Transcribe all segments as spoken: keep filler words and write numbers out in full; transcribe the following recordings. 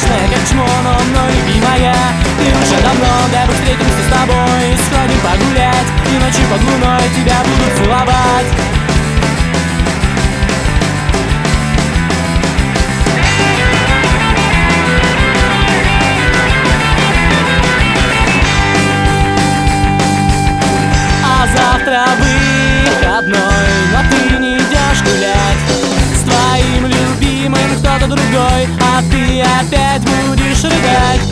страшная, как чмо, но мной любимая. Ты уже давно, дабы встретимся с тобой, сходим погулять, и ночью под луной тебя буду целовать. А завтра выходной, но ты не идешь гулять с твоим любимым кто-то другой, а ты опять будешь рыдать.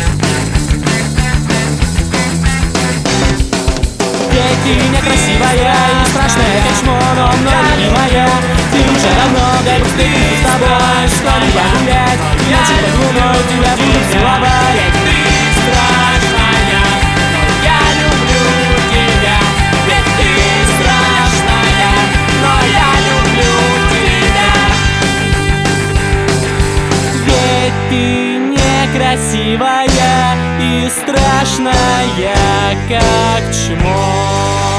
Ведь ты некрасивая и страшная, как чмо, но мной любимая. Ты уже давно, дай встретимся с тобой, сходим погулять, и ночью под луной тебя буду целовать. Ты страшная, но я люблю тебя. Ведь ты страшная, но я люблю тебя. Ведь ты некрасивая и страшная, как чмо.